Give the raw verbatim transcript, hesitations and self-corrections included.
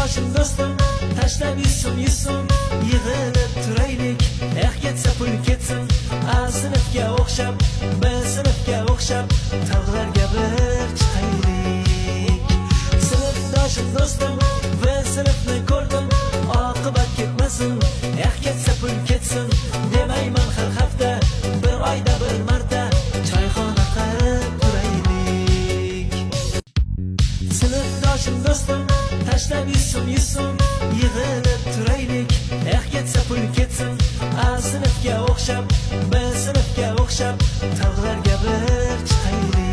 sinfdoshim do'stim tashlab yuzsum yuzsum yig'ilib turaylik. Eh ketsa pul ketsin, A sinfga o'xshab, B sinfga o'xshab tog'larga bir chiqaylik. Sinfdoshim do'stim V sinfni ko'rdim, oqibat ketmasin. Eh ketsa pul ketsin demayman har hafta, bir oyda bir marta choyxona qilib turaylik. Sinfdoshim do'stim tashlab yuzsum yuzsum yig'ilib turaylik. Eh ketsa pul ketsin, A sinfga o'xshab, B sinfga o'xshab tog'larga bir chiqaylik.